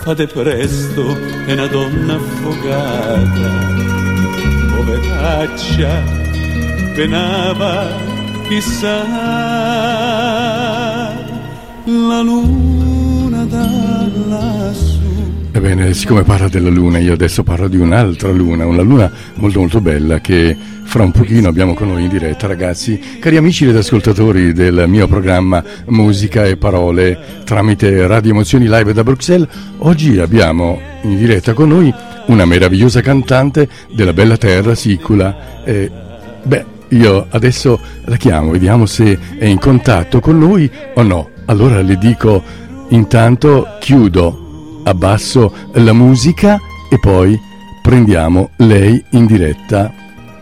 fate presto, è una donna affogata, poveraccia, penava, chissà, la luna da lassù. Ebbene, siccome parla della luna, io adesso parlo di un'altra luna, una luna molto molto bella che fra un pochino abbiamo con noi in diretta, ragazzi, cari amici ed ascoltatori del mio programma Musica e Parole tramite Radio Emozioni Live da Bruxelles. Oggi abbiamo in diretta con noi una meravigliosa cantante della bella terra sicula. Io adesso la chiamo, vediamo se è in contatto con noi o no. Allora le dico, intanto chiudo, abbasso la musica e poi prendiamo lei in diretta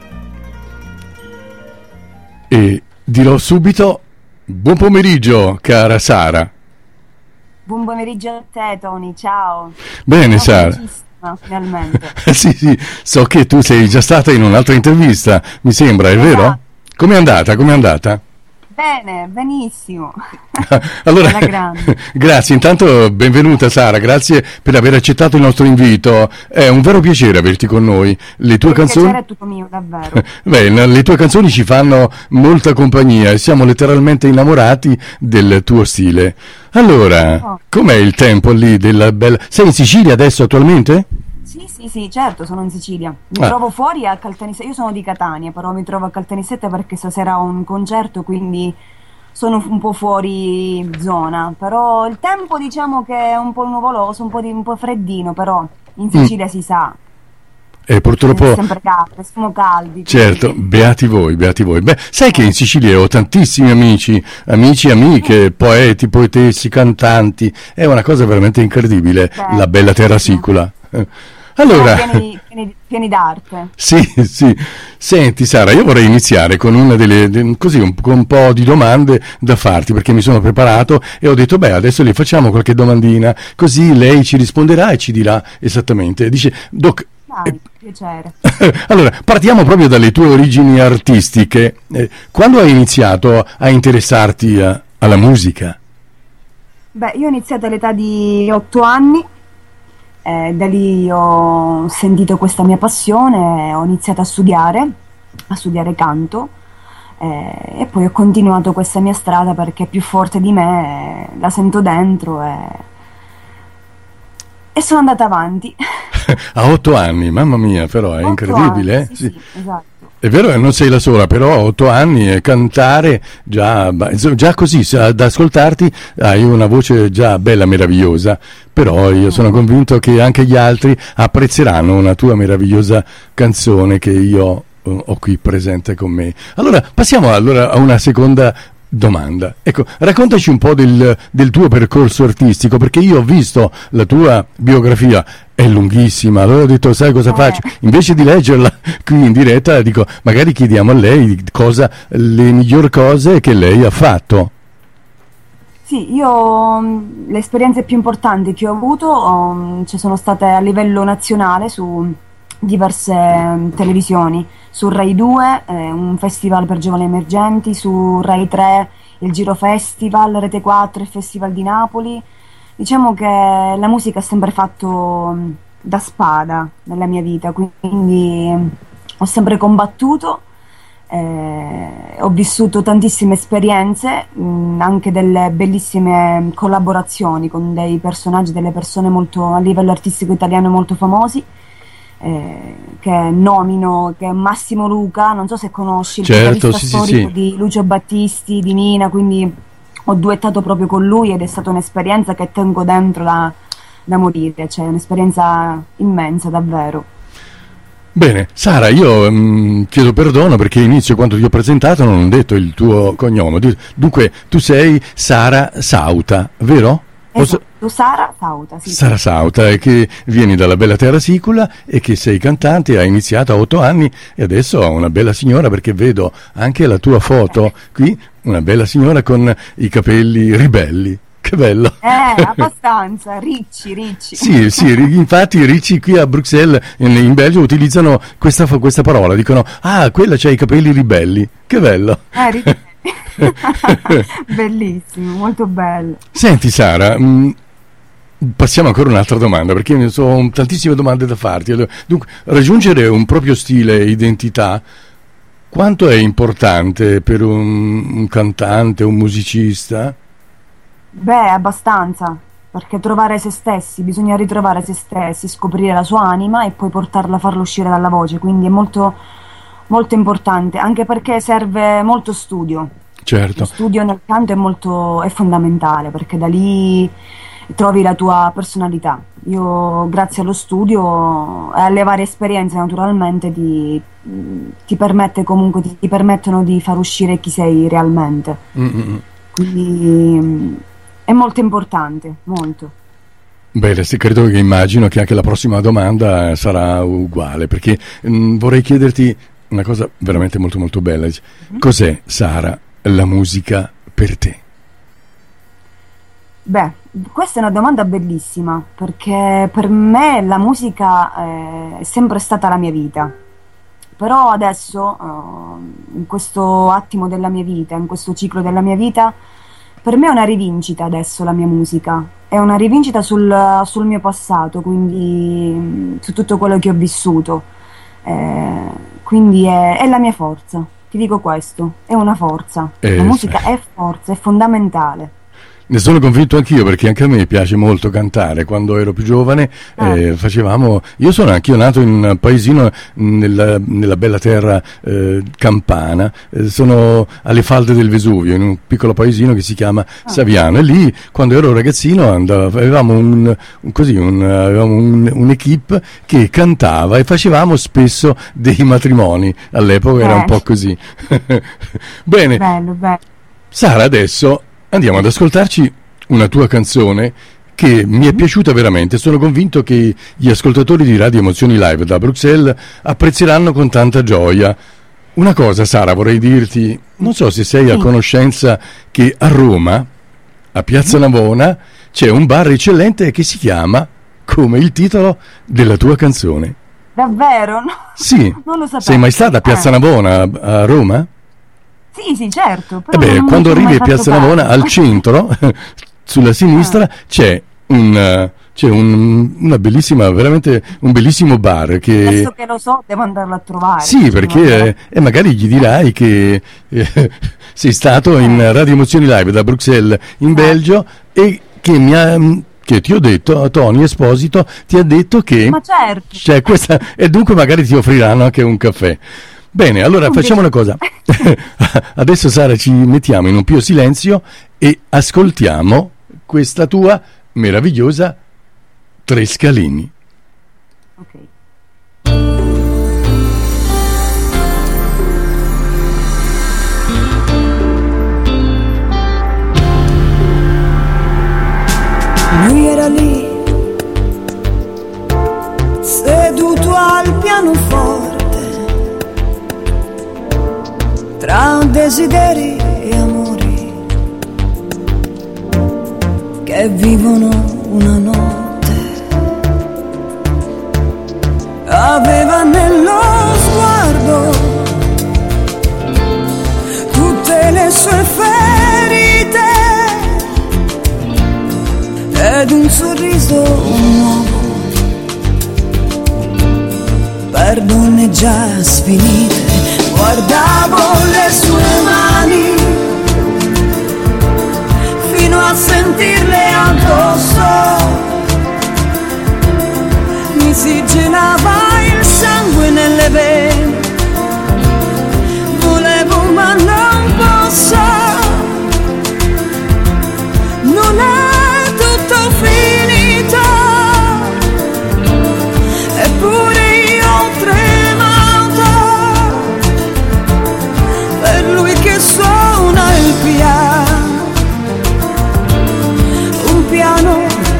e dirò subito buon pomeriggio cara Sara. Buon pomeriggio a te Tony, ciao. Bene Sara. Finalmente. sì, so che tu sei già stata in un'altra intervista, mi sembra, è vero? Com'è andata? Bene, benissimo. Allora, grazie, intanto benvenuta Sara, grazie per aver accettato il nostro invito, è un vero piacere averti con noi. Le tue canzoni... piacere è tutto mio, davvero. Le tue canzoni ci fanno molta compagnia e siamo letteralmente innamorati del tuo stile. Allora, com'è il tempo lì della bella... Sei in Sicilia adesso attualmente? Sì, certo, sono in Sicilia. Mi trovo fuori a Caltanissetta, io sono di Catania, però mi trovo a Caltanissetta perché stasera ho un concerto, quindi sono un po' fuori zona. Però il tempo diciamo che è un po' nuvoloso, un po' freddino, però in Sicilia si sa. E purtroppo... È sempre caldo, siamo caldi. Certo, beati voi. Beh, sai che in Sicilia ho tantissimi amici, amiche, poeti, poetessi, cantanti. È una cosa veramente incredibile, la bella terra sicula. Allora, pieni d'arte. Sì. Senti Sara, io vorrei iniziare con una con un po' di domande da farti, perché mi sono preparato e ho detto adesso le facciamo qualche domandina, così lei ci risponderà e ci dirà esattamente. Dice, Doc, piacere. Allora, partiamo proprio dalle tue origini artistiche. Quando hai iniziato a interessarti alla musica? Io ho iniziato all'età di 8 anni. Da lì ho sentito questa mia passione, ho iniziato a studiare canto e poi ho continuato questa mia strada perché è più forte di me, la sento dentro e sono andata avanti. A 8 anni, mamma mia, però è incredibile. Anni, sì, esatto. È vero che non sei la sola, però a 8 anni e cantare già così, ad ascoltarti hai una voce già bella, meravigliosa, però io sono convinto che anche gli altri apprezzeranno una tua meravigliosa canzone che io ho qui presente con me. Allora, passiamo a una seconda domanda. Ecco, raccontaci un po' del tuo percorso artistico, perché io ho visto la tua biografia, è lunghissima, allora ho detto sai cosa faccio? Invece di leggerla qui in diretta dico magari chiediamo a lei le migliori cose che lei ha fatto. Sì, io le esperienze più importanti che ho avuto sono state a livello nazionale su diverse televisioni, su Rai 2, un festival per giovani emergenti, su Rai 3 il Giro Festival, Rete 4 il Festival di Napoli. Diciamo che la musica ha sempre fatto da spada nella mia vita, quindi ho sempre combattuto, ho vissuto tantissime esperienze, anche delle bellissime collaborazioni con dei personaggi, delle persone molto a livello artistico italiano molto famosi. Che nomino, che è Massimo Luca, non so se conosci il certo, storico sì. di Lucio Battisti, di Mina, quindi ho duettato proprio con lui ed è stata un'esperienza che tengo dentro da morire, cioè un'esperienza immensa davvero. Bene, Sara, io chiedo perdono perché all'inizio quando ti ho presentato non ho detto il tuo cognome, dunque tu sei Sara Sauta, vero? Esatto, Sara Sauta, sì. Sara Sauta, e che vieni dalla bella terra sicula e che sei cantante, hai iniziato a 8 anni e adesso una bella signora, perché vedo anche la tua foto qui, una bella signora con i capelli ribelli. Che bello! Abbastanza, ricci. Sì, infatti i ricci qui a Bruxelles, in Belgio, utilizzano questa parola, dicono, quella c'ha i capelli ribelli, che bello! Ricci. Bellissimo, molto bello. Senti Sara, passiamo ancora un'altra domanda, perché ho tantissime domande da farti. Dunque, raggiungere un proprio stile, identità, quanto è importante per un cantante, un musicista? Beh, abbastanza, perché trovare se stessi, bisogna ritrovare se stessi, scoprire la sua anima e poi farlo uscire dalla voce, quindi è molto, molto importante, anche perché serve molto studio. Certo. Lo studio nel canto è fondamentale, perché da lì trovi la tua personalità. Io, grazie allo studio e alle varie esperienze, naturalmente, ti permettono di far uscire chi sei realmente. Mm-hmm. Quindi è molto importante, molto. Bene, credo che immagino che anche la prossima domanda sarà uguale, perché vorrei chiederti una cosa veramente molto molto bella. Cos'è, Sara, la musica per te? Beh, questa è una domanda bellissima, perché per me la musica è sempre stata la mia vita. Però adesso, in questo attimo della mia vita, in questo ciclo della mia vita, per me è una rivincita adesso la mia musica. È una rivincita sul mio passato, quindi su tutto quello che ho vissuto. Quindi è la mia forza. Ti dico questo, è una forza. La musica è forza, è fondamentale. Ne sono convinto anch'io, perché anche a me piace molto cantare. Quando ero più giovane io sono anch'io nato in un paesino nella bella terra campana, sono alle falde del Vesuvio, in un piccolo paesino che si chiama Saviano, e lì quando ero ragazzino avevamo un'equipe che cantava e facevamo spesso dei matrimoni. All'epoca era un po' così. Bene. Bello. Sara, adesso andiamo ad ascoltarci una tua canzone che mi è piaciuta veramente. Sono convinto che gli ascoltatori di Radio Emozioni Live da Bruxelles apprezzeranno con tanta gioia. Una cosa, Sara, vorrei dirti, non so se sei a conoscenza che a Roma, a Piazza Navona, c'è un bar eccellente che si chiama come il titolo della tua canzone. Davvero? No. Sì. Non lo sapevo. Sei mai stata a Piazza Navona a Roma? Sì, certo. Però quando arrivi a Piazza Navona, al centro, sulla sinistra, c'è una bellissima, veramente un bellissimo bar che... Adesso che lo so, devo andarlo a trovare. Sì, perché magari gli dirai che sei stato in Radio Emozioni Live da Bruxelles in Belgio e che ti ho detto, Tony Esposito ti ha detto che... Ma certo! C'è questa, e dunque magari ti offriranno anche un caffè. Bene, allora facciamo una cosa. Adesso, Sara, ci mettiamo in un pio silenzio e ascoltiamo questa tua meravigliosa Tre Scalini. Ok. Lui era lì, seduto al pianoforte, tra desideri e amori che vivono una notte. Aveva nello sguardo tutte le sue ferite ed un sorriso nuovo per donne già sfinite. Guardavo le sue mani fino a sentirle addosso, mi si gelava il sangue nelle vene, volevo ma non posso, non è tutto finito, eppure io ho tremato per lui che suona il piano, un piano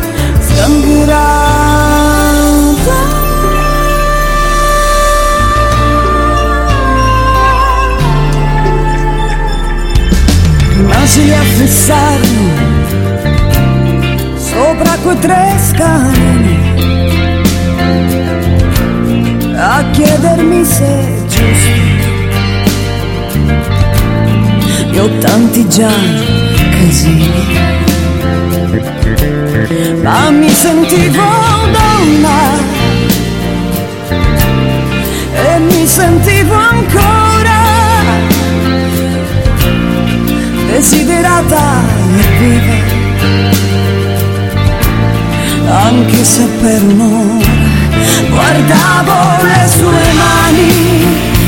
sgangherato. Rimasi a fissarmi sopra quei tre scalini, a chiedermi se è giusto. Io ho tanti già casini, ma mi sentivo donna e mi sentivo ancora desiderata e viva, anche se per un'ora guardavo le sue mani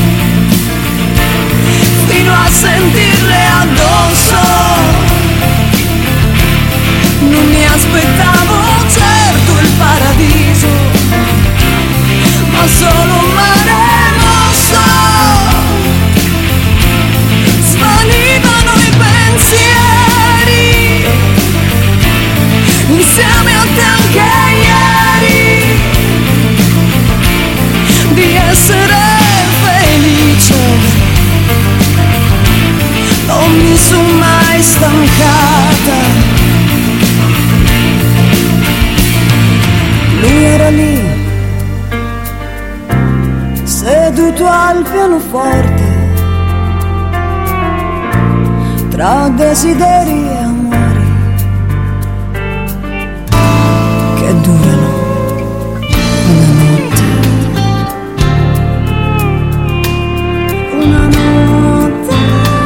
fino a sentirle addosso. Non mi aspettavo certo il paradiso, ma solo un mare mosso. Svanivano i pensieri insieme a te anche ieri, di essere felice. Non mi sono mai stancata. Lui era lì, seduto al pianoforte, tra desideri e amori che durano una notte. Una notte.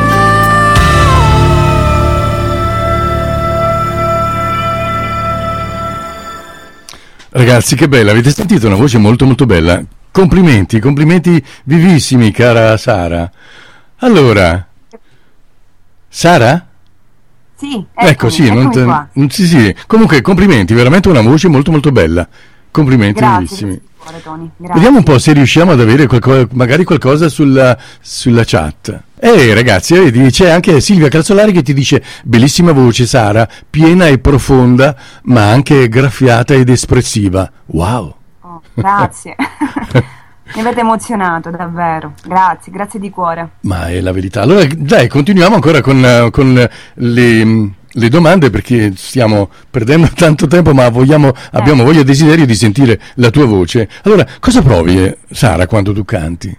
Ragazzi, che bella, avete sentito una voce molto molto bella. Complimenti, complimenti vivissimi, cara Sara. Allora, Sara? Sì, Ecco, sì, eccomi qua. sì. Comunque, complimenti, veramente una voce molto molto bella. Complimenti Grazie, vivissimi. grazie di cuore, Tony. Grazie. Vediamo un po' se riusciamo ad avere magari qualcosa sulla chat. Ragazzi, vedi, c'è anche Silvia Calzolari che ti dice: bellissima voce Sara, piena e profonda, ma anche graffiata ed espressiva. Wow! Oh, grazie. Mi avete emozionato, davvero. Grazie di cuore. Ma è la verità. Allora, dai, continuiamo ancora con le domande, perché stiamo perdendo tanto tempo, ma abbiamo voglia e desiderio di sentire la tua voce. Allora, cosa provi, Sara, quando tu canti?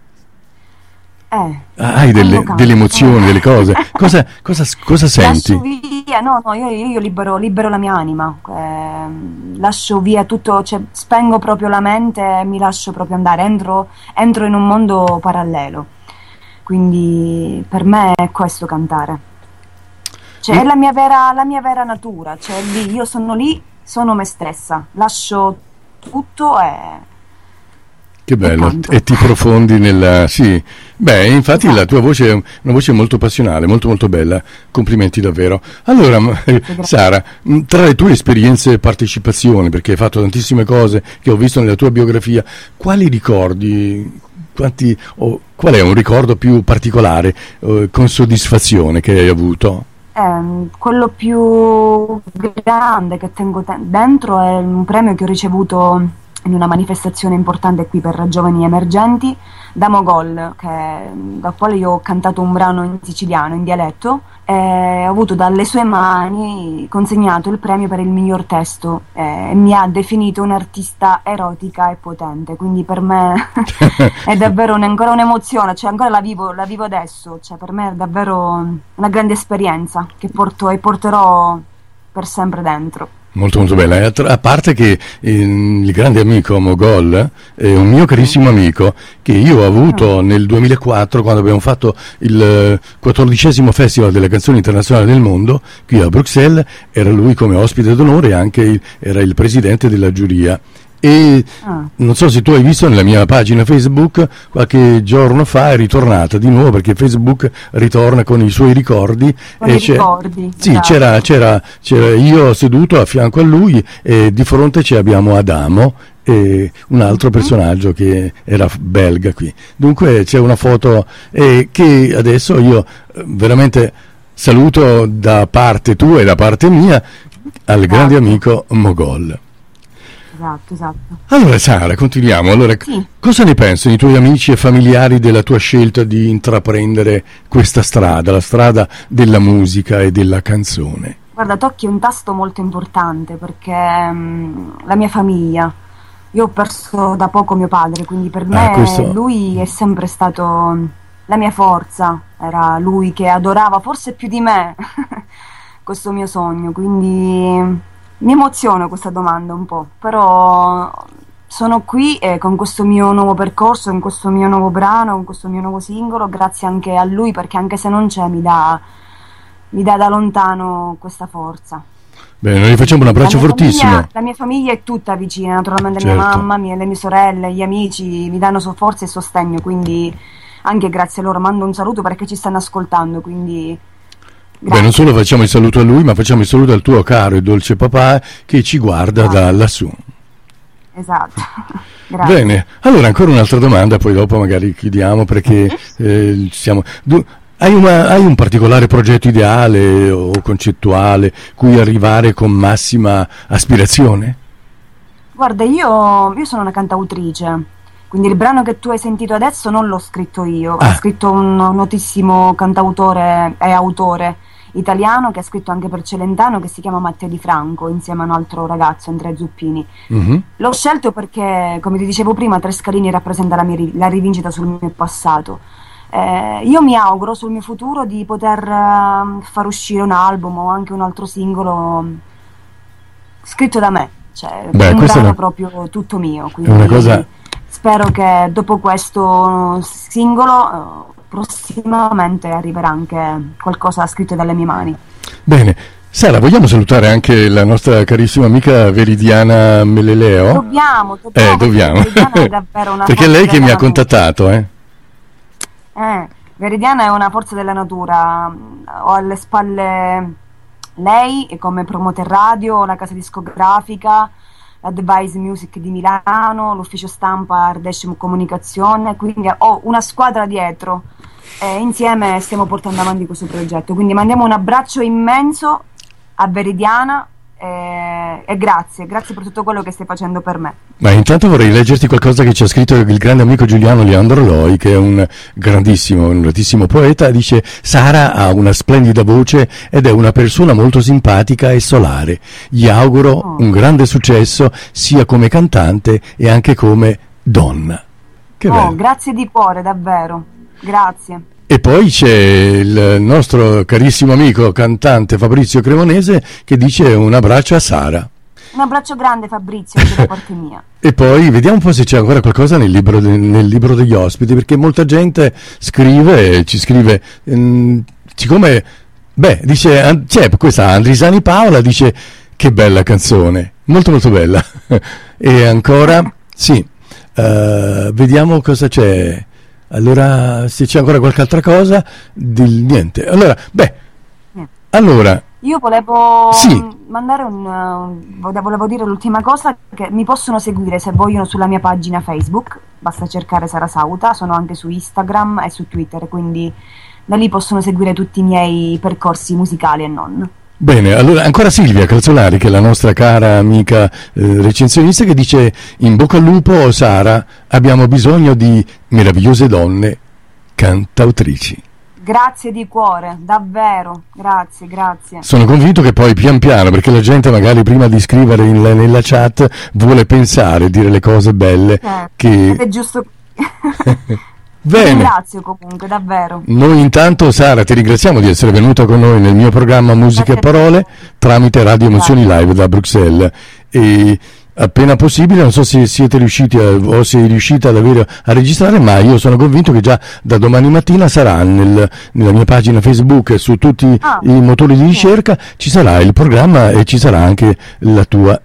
Hai delle emozioni, delle cose. Cosa senti? Lascio via, no, io libero la mia anima, lascio via tutto, cioè, spengo proprio la mente e mi lascio proprio andare, entro in un mondo parallelo. Quindi per me è questo cantare. Cioè è la mia vera natura, cioè io sono lì, sono me stessa, lascio tutto e che bello, canto. e ti profondi nella... Sì, beh, infatti la tua voce è una voce molto passionale, molto molto bella, complimenti davvero. Allora, Sara, tra le tue esperienze e partecipazioni, perché hai fatto tantissime cose che ho visto nella tua biografia, quali ricordi, qual è un ricordo più particolare, con soddisfazione, che hai avuto? Quello più grande che tengo dentro è un premio che ho ricevuto in una manifestazione importante qui per giovani emergenti da Mogol, da quale io ho cantato un brano in siciliano, in dialetto, e ho avuto dalle sue mani consegnato il premio per il miglior testo, e mi ha definito un'artista erotica e potente, quindi per me è davvero ancora un'emozione, cioè ancora la vivo adesso, cioè per me è davvero una grande esperienza che porto e porterò per sempre dentro. Molto molto bella, a parte che il grande amico Mogol è un mio carissimo amico che io ho avuto nel 2004 quando abbiamo fatto il 14° Festival delle canzoni internazionali del mondo qui a Bruxelles. Era lui come ospite d'onore e anche era il presidente della giuria. E non so se tu hai visto nella mia pagina Facebook, qualche giorno fa è ritornata di nuovo, perché Facebook ritorna con i suoi ricordi, sì, esatto. c'era io seduto a fianco a lui e di fronte abbiamo Adamo e un altro personaggio che era belga qui. Dunque c'è una foto che adesso io veramente saluto da parte tua e da parte mia al grande amico Mogol. Esatto. Allora Sara, continuiamo. Allora, sì. Cosa ne pensano i tuoi amici e familiari della tua scelta di intraprendere questa strada, la strada della musica e della canzone? Guarda, tocchi un tasto molto importante, perché la mia famiglia, io ho perso da poco mio padre, quindi per me lui è sempre stato la mia forza, era lui che adorava forse più di me questo mio sogno, quindi Mi emoziona questa domanda un po', però sono qui con questo mio nuovo percorso, con questo mio nuovo brano, con questo mio nuovo singolo, grazie anche a lui, perché anche se non c'è mi dà da lontano questa forza. Bene, noi facciamo un abbraccio fortissimo. La mia famiglia è tutta vicina, naturalmente certo. Mia mamma, le mie sorelle, gli amici mi danno forza e sostegno, quindi anche grazie a loro mando un saluto perché ci stanno ascoltando, quindi grazie. Beh, non solo facciamo il saluto a lui, ma facciamo il saluto al tuo caro e dolce papà che ci guarda da lassù. Esatto. Grazie. Bene, allora ancora un'altra domanda, poi dopo magari chiudiamo perché siamo... Hai un particolare progetto ideale o concettuale cui arrivare con massima aspirazione? Guarda, io sono una cantautrice, quindi il brano che tu hai sentito adesso non l'ho scritto io, ha scritto un notissimo cantautore e autore italiano che ha scritto anche per Celentano, che si chiama Matteo Di Franco, insieme a un altro ragazzo, Andrea Zuppini. L'ho scelto perché, come ti dicevo prima, Tre Scalini rappresenta la rivincita sul mio passato. Io mi auguro sul mio futuro di poter far uscire un album o anche un altro singolo scritto da me, cioè un brano proprio tutto mio, quindi spero che dopo questo singolo prossimamente arriverà anche qualcosa scritto dalle mie mani. Bene, Sara, vogliamo salutare anche la nostra carissima amica Veridiana Meleleo? Dobbiamo. Veridiana è davvero una perché è lei che mi ha contattato, Veridiana è una forza della natura, ho alle spalle lei e come promoter radio, la casa discografica, la Device Music di Milano, l'ufficio stampa Ardèche Comunicazione, quindi ho una squadra dietro e insieme stiamo portando avanti questo progetto, quindi mandiamo un abbraccio immenso a Veridiana e grazie per tutto quello che stai facendo per me. Ma intanto vorrei leggerti qualcosa che ci ha scritto il grande amico Giuliano Leandro Loi, che è un grandissimo poeta. Dice: Sara ha una splendida voce ed è una persona molto simpatica e solare. Gli auguro un grande successo sia come cantante e anche come donna. Che bello. Grazie di cuore, davvero, grazie. E poi c'è il nostro carissimo amico cantante Fabrizio Cremonese che dice un abbraccio a Sara. Un abbraccio grande Fabrizio, anche da parte mia. E poi vediamo un po' se c'è ancora qualcosa nel libro degli ospiti, perché molta gente ci scrive, siccome, dice, c'è questa Andrisani Paola, dice che bella canzone, molto molto bella. E ancora, sì, vediamo cosa c'è. Allora, se c'è ancora qualche altra cosa, niente. Allora, io volevo mandare volevo dire l'ultima cosa, che mi possono seguire se vogliono sulla mia pagina Facebook, basta cercare Sara Sauta, sono anche su Instagram e su Twitter, quindi da lì possono seguire tutti i miei percorsi musicali e non. Bene, allora ancora Silvia Calzolari, che è la nostra cara amica recensionista, che dice: in bocca al lupo Sara, abbiamo bisogno di meravigliose donne cantautrici. Grazie di cuore, davvero, grazie. Sono convinto che poi pian piano, perché la gente magari prima di scrivere nella chat vuole pensare, dire le cose belle che... È giusto. Bene. Ringrazio comunque, davvero. Noi intanto, Sara, ti ringraziamo di essere venuta con noi nel mio programma Musica e Parole tramite Radio Emozioni Live da Bruxelles, e appena possibile, non so se siete riusciti o sei riuscita a registrare, ma io sono convinto che già da domani mattina sarà nella mia pagina Facebook e su tutti i motori di ricerca ci sarà il programma e ci sarà anche la tua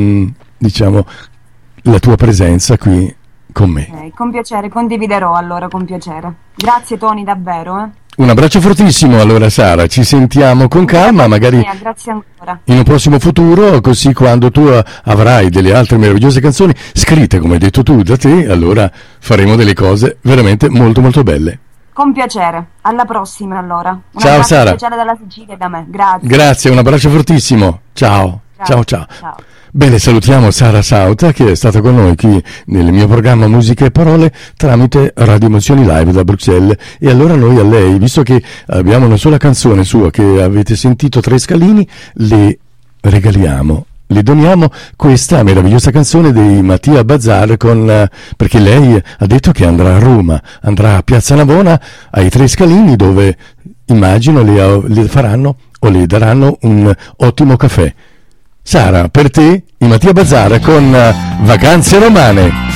la tua presenza qui con me. Con piacere, condividerò allora, con piacere. Grazie Tony, davvero. Un abbraccio fortissimo allora Sara, ci sentiamo con calma, magari grazie ancora. In un prossimo futuro, così quando tu avrai delle altre meravigliose canzoni scritte, come hai detto tu, da te, allora faremo delle cose veramente molto molto belle. Con piacere, alla prossima allora. Ciao Sara. Speciale dalla Sicilia da me, grazie. Grazie, un abbraccio fortissimo, ciao. Bene, salutiamo Sara Sauta, che è stata con noi qui nel mio programma Musica e Parole tramite Radio Emozioni Live da Bruxelles. E allora noi a lei, visto che abbiamo una sola canzone sua che avete sentito, Tre Scalini, le regaliamo, le doniamo questa meravigliosa canzone dei Mattia Bazar, perché lei ha detto che andrà a Roma, andrà a Piazza Navona ai Tre Scalini, dove immagino le faranno o le daranno un ottimo caffè. Sara, per te, i Mattia Bazar con Vacanze Romane.